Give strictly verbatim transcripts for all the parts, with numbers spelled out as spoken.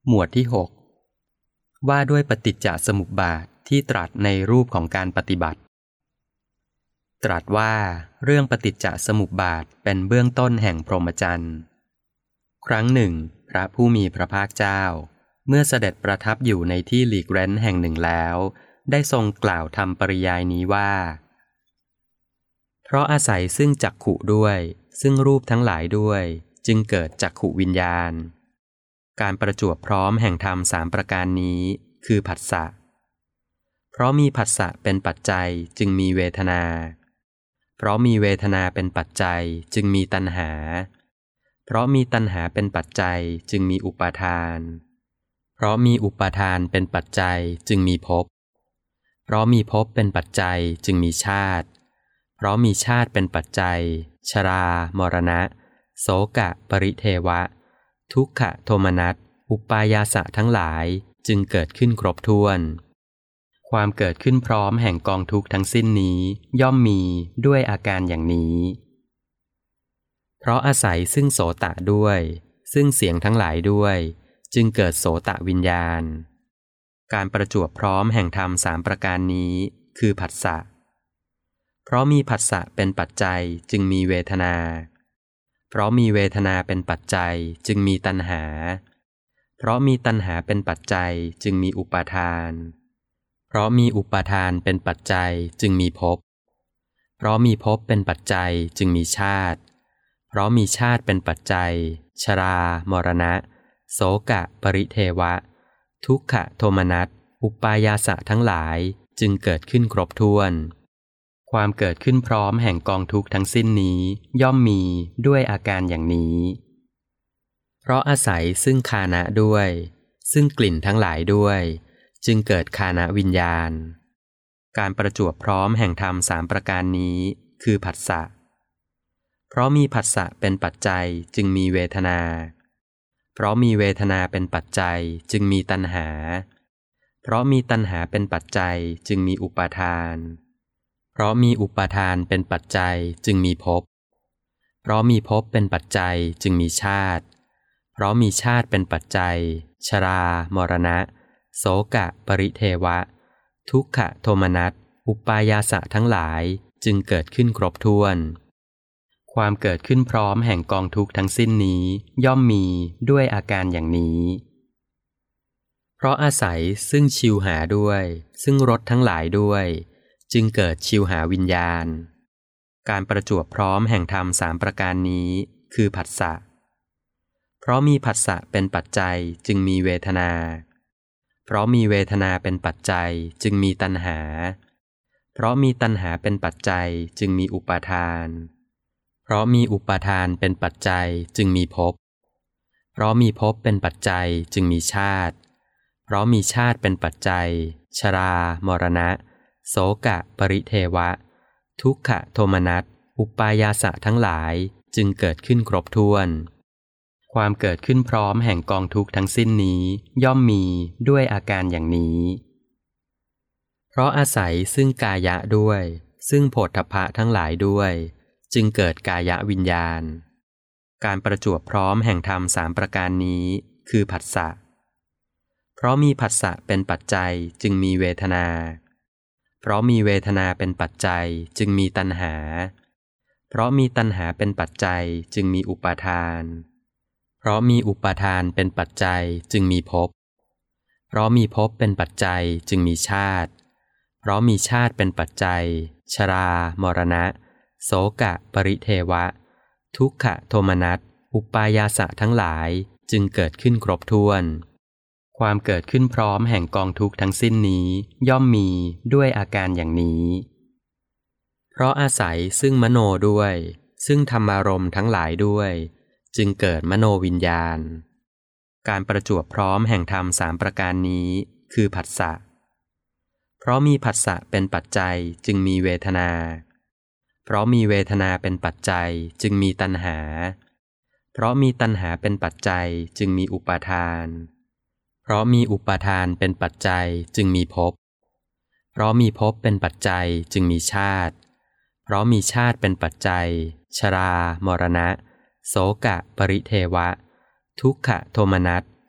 หมวดที่หกว่าด้วยปฏิจจสมุปบาทที่ตรัสในรูปของการปฏิบัติตรัสว่าเรื่องปฏิจจสมุปบาทเป็นเบื้องต้นแห่งพรหมจรรย์ครั้งหนึ่งพระผู้มีพระภาคเจ้าเมื่อเสด็จประทับอยู่ในที่หลีกเร้นแห่งหนึ่งแล้วได้ทรงกล่าวธรรมปริยายนี้ว่าเพราะอาศัยซึ่งจักขุด้วยซึ่งรูปทั้งหลายด้วยจึงเกิดจักขุวิญญาณการประจวบพร้อมแห่งธรรมสามประการนี้คือผัสสะเพราะมีผัสสะเป็นปัจจัยจึงมีเวทนาเพราะมีเวทนาเป็นปัจจัยจึงมีตัณหาเพราะมีตัณหาเป็นปัจจัยจึงมีอุปาทานเพราะมีอุปาทานเป็นปัจจัยจึงมีภพเพราะมีภพเป็นปัจจัยจึงมีชาติเพราะมีชาติเป็นปัจจัยชรามรณะโสกะปริเทวะทุกขโทมนัสอุปายาสะทั้งหลายจึงเกิดขึ้นครบถ้วนความเกิดขึ้นพร้อมแห่งกองทุกข์ทั้งสิ้นนี้ย่อมมีด้วยอาการอย่างนี้เพราะอาศัยซึ่งโสตะด้วยซึ่งเสียงทั้งหลายด้วยจึงเกิดโสตะวิญญาณการประจวบพร้อมแห่งธรรมสามประการนี้คือผัสสะเพราะมีผัสสะเป็นปัจจัยจึงมีเวทนาเพราะมีเวทนาเป็นปัจจัยจึงมีตัณหาเพราะมีตัณหาเป็นปัจจัยจึงมีอุปาทานเพราะมีอุปาทานเป็นปัจจัยจึงมีภพเพราะมีภพเป็นปัจจัยจึงมีชาติเพราะมีชาติเป็นปัจจัยชรามรณะโสกะปริเทวะทุกขโทมนัสอุปายาสะทั้งหลายจึงเกิดขึ้นครบถ้วนความเกิดขึ้นพร้อมแห่งกองทุกข์ทั้งสิ้นนี้ย่อมมีด้วยอาการอย่างนี้เพราะอาศัยซึ่งฆานะด้วยซึ่งกลิ่นทั้งหลายด้วยจึงเกิดฆานวิญญาณการประจวบพร้อมแห่งธรรมสามประการนี้คือผัสสะเพราะมีผัสสะเป็นปัจจัยจึงมีเวทนาเพราะมีเวทนาเป็นปัจจัยจึงมีตัณหาเพราะมีตัณหาเป็นปัจจัยจึงมีอุปาทานเพราะมีอุปาทานเป็นปัจจัยจึงมีภพเพราะมีภพเป็นปัจจัยจึงมีชาติเพราะมีชาติเป็นปัจจัยชรามรณะโสกะปริเทวะทุกขโทมนัสอุปายาสะทั้งหลายจึงเกิดขึ้นครบถ้วนความเกิดขึ้นพร้อมแห่งกองทุกข์ทั้งสิ้นนี้ย่อมมีด้วยอาการอย่างนี้เพราะอาศัยซึ่งชิวหาด้วยซึ่งรสทั้งหลายด้วยจึงเกิดชิวหาวิญญาณการประจวบพร้อมแห่งธรรมสามประการนี้คือผัสสะเพราะมีผัสสะเป็นปัจจัยจึงมีเวทนาเพราะมีเวทนาเป็นปัจจัยจึงมีตัณหาเพราะมีตัณหาเป็นปัจจัยจึงมีอุปาทานเพราะมีอุปาทานเป็นปัจจัยจึงมีภพเพราะมีภพเป็นปัจจัยจึงมีชาติเพราะมีชาติเป็นปัจจัยชรามรณะโสกะปริเทวะทุกขโทมนัสอุปายาสะทั้งหลายจึงเกิดขึ้นครบถ้วนความเกิดขึ้นพร้อมแห่งกองทุกข์ทั้งสิ้นนี้ย่อมมีด้วยอาการอย่างนี้เพราะอาศัยซึ่งกายะด้วยซึ่งโผฏฐัพพะทั้งหลายด้วยจึงเกิดกายวิญญาณการประจวบพร้อมแห่งธรรมสามประการนี้คือผัสสะเพราะมีผัสสะเป็นปัจจัยจึงมีเวทนาเพราะมีเวทนาเป็นปัจจัยจึงมีตัณหาเพราะมีตัณหาเป็นปัจจัยจึงมีอุปาทานเพราะมีอุปาทานเป็นปัจจัยจึงมีภพเพราะมีภพเป็นปัจจัยจึงมีชาติเพราะมีชาติเป็นปัจจัยชรามรณะโสกะปริเทวะทุกขโทมนัสอุปายาสะทั้งหลายจึงเกิดขึ้นครบถ้วนความเกิดขึ้นพร้อมแห่งกองทุกข์ทั้งสิ้นนี้ย่อมมีด้วยอาการอย่างนี้เพราะอาศัยซึ่งมโนด้วยซึ่งธรรมารมณ์ทั้งหลายด้วยจึงเกิดมโนวิญญาณการประจวบพร้อมแห่งธรรมสามประการนี้คือผัสสะเพราะมีผัสสะเป็นปัจจัยจึงมีเวทนาเพราะมีเวทนาเป็นปัจจัยจึงมีตัณหาเพราะมีตัณหาเป็นปัจจัยจึงมีอุปาทานเพราะมีอุปาทานเป็นปัจจัยจึงมีภพเพราะมีภพเป็นปัจจัยจึงมีชาติเพราะมีชาติเป็นปัจจัยชรามรณะโสกะปริเทวะทุกขโทมนัส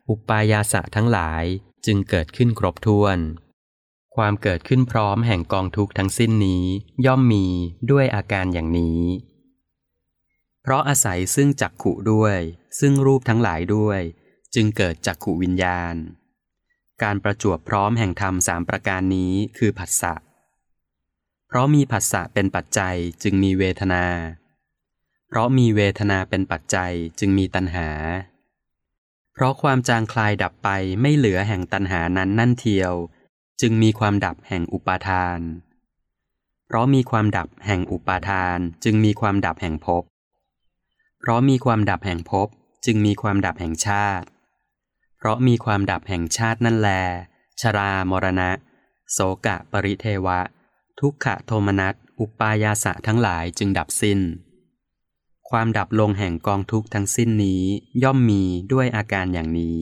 อุปายาสะทั้งหลายจึงเกิดขึ้นครบถ้วนความเกิดขึ้นพร้อมแห่งกองทุกข์ทั้งสิ้นนี้ย่อมมีด้วยอาการอย่างนี้เพราะอาศัยซึ่งจักขุด้วยซึ่งรูปทั้งหลายด้วยจึงเกิดจักขุวิญญาณการประจวบพร้อมแห่งธรรมสามประการนี้คือผัสสะเพราะมีผัสสะเป็นปัจจัยจึงมีเวทนาเพราะมีเวทนาเป็นปัจจัยจึงมีตัณหาเพราะความจางคลายดับไปไม่เหลือแห่งตัณหานั้นนั่นเทียวจึงมีความดับแห่งอุปาทานเพราะมีความดับแห่งอุปาทานจึงมีความดับแห่งภพเพราะมีความดับแห่งภพจึงมีความดับแห่งชาติเพราะมีความดับแห่งชาตินั่นแลชรามรณะโสกะปริเทวะทุกขโทมนัสอุปายาสะทั้งหลายจึงดับสิ้นความดับลงแห่งกองทุกข์ทั้งสิ้นนี้ย่อมมีด้วยอาการอย่างนี้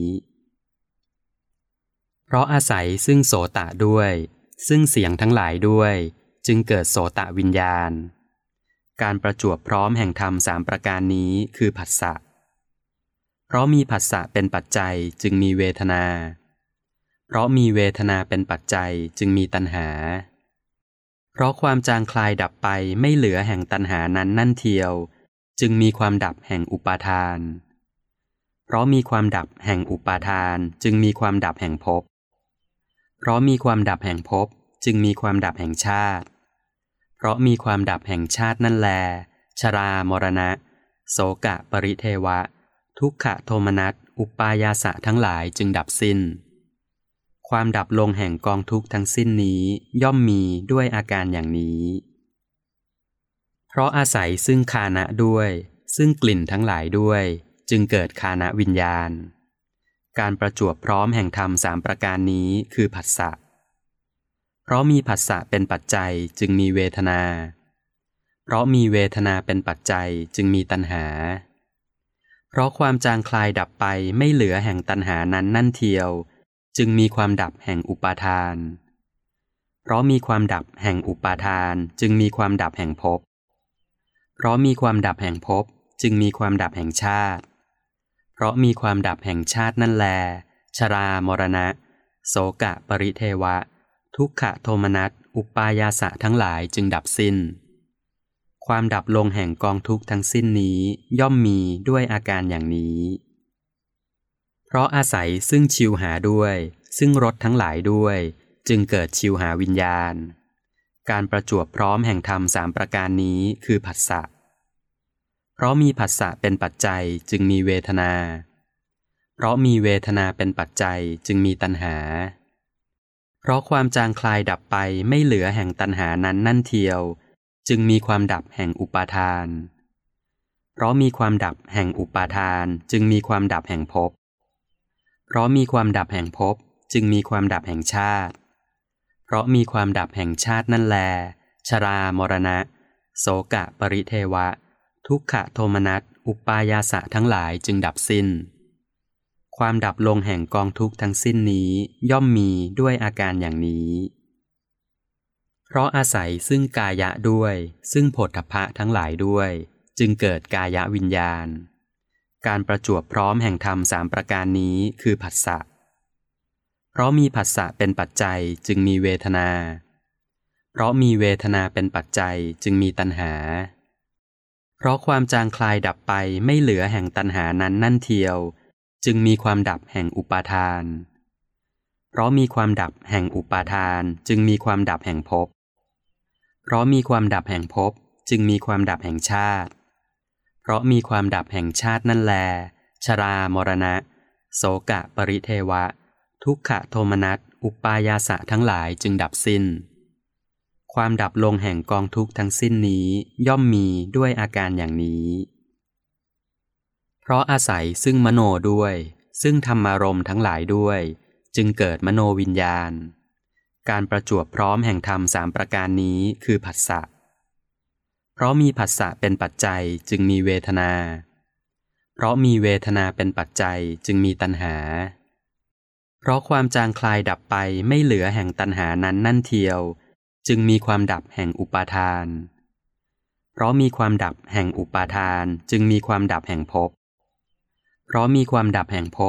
เพราะอาศัยซึ่งโสตะด้วยซึ่งเสียงทั้งหลายด้วยจึงเกิดโสตะวิญญาณการประจวบพร้อมแห่งธรรมสามประการนี้คือผัสสะเพราะมีผัสสะเป็นปัจจัยจึงมีเวทนาเพราะมีเวทนาเป็นปัจจัยจึงมีตัณหาเพราะความจางคลายดับไปไม่เหลือแห่งตัณหานั้นนั่นเทียวจึงมีความดับแห่งอุปาทานเพราะมีความดับแห่งอุปาทานจึงมีความดับแห่งภพเพราะมีความดับแห่งภพจึงมีความดับแห่งชาติเพราะมีความดับแห่งชาตินั่นแลชรามรณะโสกะปริเทวะทุกขโทมนัสอุปายาสะทั้งหลายจึงดับสิ้นความดับลงแห่งกองทุกข์ทั้งสิ้นนี้ย่อมมีด้วยอาการอย่างนี้เพราะอาศัยซึ่งฆานะด้วยซึ่งกลิ่นทั้งหลายด้วยจึงเกิดฆานะวิญญาณการประจวบพร้อมแห่งธรรมสามประการนี้คือผัสสะเพราะมีผัสสะเป็นปัจจัยจึงมีเวทนาเพราะมีเวทนาเป็นปัจจัยจึงมีตัณหาเพราะความจางคลายดับไปไม่เหลือแห่งตัณหานั้นนั่นเทียวจึงมีความดับแห่งอุปาทานเพราะมีความดับแห่งอุปาทานจึงมีความดับแห่งภพเพราะมีความดับแห่งภพจึงมีความดับแห่งชาติเพราะมีความดับแห่งชาตินั่นแลชรามรณะโสกะปริเทวะทุกขโทมนัสอุปายาสะทั้งหลายจึงดับสิ้นความดับลงแห่งกองทุกข์ทั้งสิ้นนี้ย่อมมีด้วยอาการอย่างนี้เพราะอาศัยซึ่งชิวหาด้วยซึ่งรสทั้งหลายด้วยจึงเกิดชิวหาวิญญาณการประจวบพร้อมแห่งธรรมสามประการนี้คือผัสสะเพราะมีผัสสะเป็นปัจจัยจึงมีเวทนาเพราะมีเวทนาเป็นปัจจัยจึงมีตัณหาเพราะความจางคลายดับไปไม่เหลือแห่งตัณหานั้นนั่นเทียวจึงมีความดับแห่งอุปาทานเพราะมีความดับแห่งอุปาทานจึงมีความดับแห่งภพเพราะมีความดับแห่งภพจึงมีความดับแห่งชาติเพราะมีความดับแห่งชาตินั่นแลชรามรณะโสกะปริเทวะทุกขโทมนัสอุปายาสะทั้งหลายจึงดับสิ้นความดับลงแห่งกองทุกข์ทั้งสิ้นนี้ย่อมมีด้วยอาการอย่างนี้เพราะอาศัยซึ่งกายะด้วยซึ่งโผฏฐัพพะทั้งหลายด้วยจึงเกิดกายวิญญาณการประจวบพร้อมแห่งธรรมสามประการนี้คือผัสสะเพราะมีผัสสะเป็นปัจจัยจึงมีเวทนาเพราะมีเวทนาเป็นปัจจัยจึงมีตัณหาเพราะความจางคลายดับไปไม่เหลือแห่งตัณหานั้นนั่นเทียวจึงมีความดับแห่งอุปาทานเพราะมีความดับแห่งอุปาทานจึงมีความดับแห่งภพเพราะมีความดับแห่งภพจึงมีความดับแห่งชาติเพราะมีความดับแห่งชาตินั่นแลชรามรณะโสกะปริเทวะทุกขโทมนัสอุปายาสะทั้งหลายจึงดับสิ้นความดับลงแห่งกองทุกข์ทั้งสิ้นนี้ย่อมมีด้วยอาการอย่างนี้เพราะอาศัยซึ่งมโนด้วยซึ่งธรรมารมณ์ทั้งหลายด้วยจึงเกิดมโนวิญญาณการประจวบพร้อมแห่งธรรมสามประการนี้คือผัสสะเพราะมีผัสสะเป็นปัจจัยจึงมีเวทนาเพราะมีเวทนาเป็นปัจจัยจึงมีตัณหาเพราะความจางคลายดับไปไม่เหลือแห่งตัณหานั้นนั่นเทียวจึงมีความดับแห่งอุปาทานเพราะมีความดับแห่งอุปาทานจึงมีความดับแห่งภพเพราะมีความดับแห่งภพ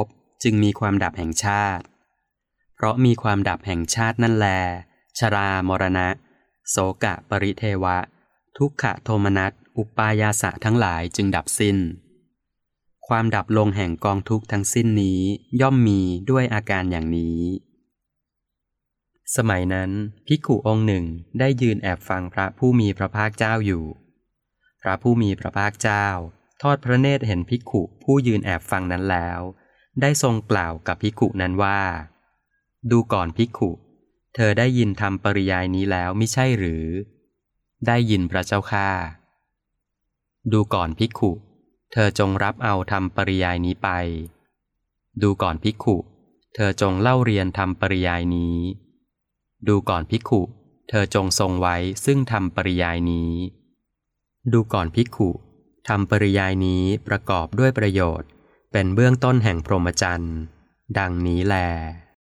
จึงมีความดับแห่งชาติเพราะมีความดับแห่งชาตินั่นแลชรามรณะโสกะปริเทวะทุกขโทมนัสอุปายาสะทั้งหลายจึงดับสิ้นความดับลงแห่งกองทุกข์ทั้งสิ้นนี้ย่อมมีด้วยอาการอย่างนี้สมัยนั้นภิกขุองค์หนึ่งได้ยืนแอบฟังพระผู้มีพระภาคเจ้าอยู่พระผู้มีพระภาคเจ้าทอดพระเนตรเห็นภิกขุผู้ยืนแอบฟังนั้นแล้วได้ทรงกล่าวกับภิกขุนั้นว่าดูก่อนภิกขุเธอได้ยินธรรมปริยายนี้แล้วมิใช่หรือได้ยินพระเจ้าข้าดูก่อนภิกขุเธอจงรับเอาธรรมปริยายนี้ไปดูก่อนภิกขุเธอจงเล่าเรียนธรรมปริยายนี้ดูก่อนภิกขุเธอจงทรงไว้ซึ่งธรรมปริยายนี้ดูก่อนภิกขุธรรมปริยายนี้ประกอบด้วยประโยชน์เป็นเบื้องต้นแห่งพรหมจรรย์ดังนี้แล